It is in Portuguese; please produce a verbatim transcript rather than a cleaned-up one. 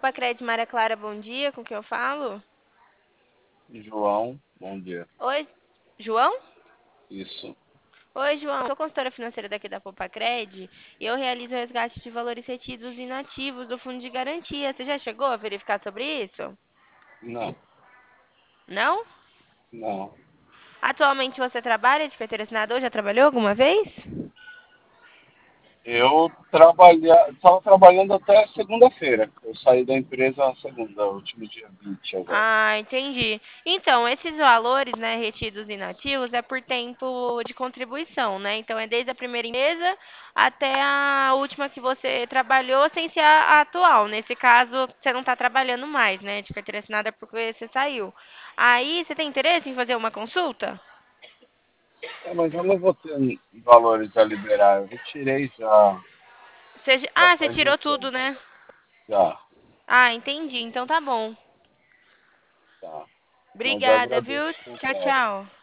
Popacred Maria Clara, bom dia, com quem eu falo? João, bom dia. Oi, João? Isso. Oi, João, sou consultora financeira daqui da Popacred e eu realizo o resgate de valores retidos inativos do Fundo de Garantia. Você já chegou a verificar sobre isso? Não, Não? não. Atualmente você trabalha de carteira assinador? Já trabalhou alguma vez? Eu trabalha, estava trabalhando até segunda-feira. Eu saí da empresa na segunda, último dia vinte agora. Ah, entendi. Então, esses valores, né, retidos inativos é por tempo de contribuição, né? Então, é desde a primeira empresa até a última que você trabalhou, sem ser a a atual. Nesse caso, você não está trabalhando mais, né, de carteira assinada porque você saiu. Aí, você tem interesse em fazer uma consulta? É, mas eu não vou ter valores a liberar. Eu retirei já, Você... já Ah, você faz um tirou tudo, tempo. né? Já, Ah, entendi. Então tá bom. tá. Mas eu Obrigada, agradeço viu? o Tchau, contato. tchau.